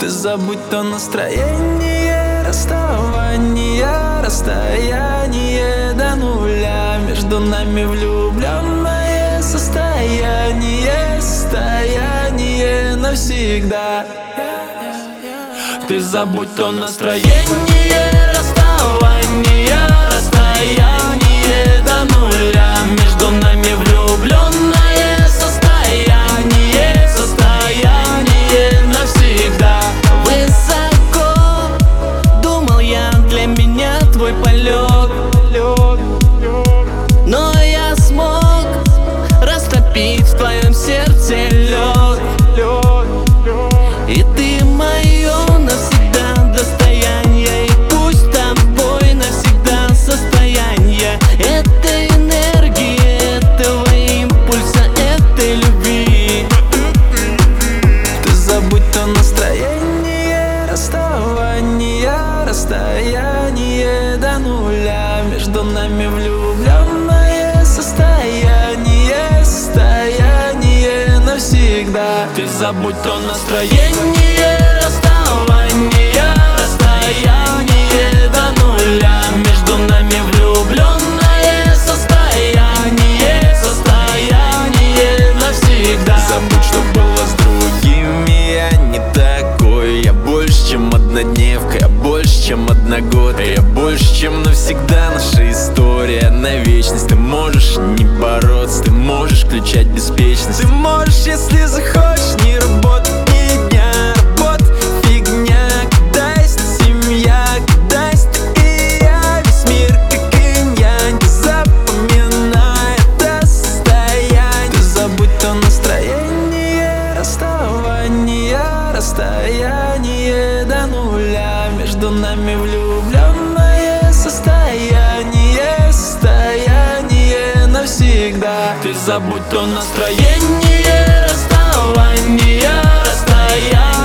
Ты забудь то настроение, расставание, расстояние до нуля. Между нами влюбленное состояние, состояние навсегда. Ты забудь то настроение, расставание, расстояние до нуля. Между нами влюбленное состояние, состояние навсегда. Высоко, думал я, для меня твой полет, но я смог растопить в твоем сердце лед. И ты мое навсегда достояние, и пусть с тобой навсегда состояние этой энергии, этого импульса, этой любви. Ты забудь то настроение, расставание, расстояние до нуля. Между нами влюбленное состояние, состояние навсегда. Ты забудь то настроение, расставание, расстояние до нуля. Между нами влюбленное состояние, состояние навсегда. Забудь, что было с другими, я не такой. Я больше, чем однодневка, я больше, чем одногодка. Я больше, чем навсегда, наша история на вечность. Ты можешь не бороться, ты можешь включать беспечность. Ты можешь, если захочешь, не работать ни дня. Работа фигня, когда есть семья, когда есть ты и я. Весь мир как инь-янь, ты запоминай это состояние. Ты забудь то настроение, расставание, расстояние до нуля. Между нами влюбленное состояние, состояние навсегда. Ты забудь то настроение, расставание, расстояние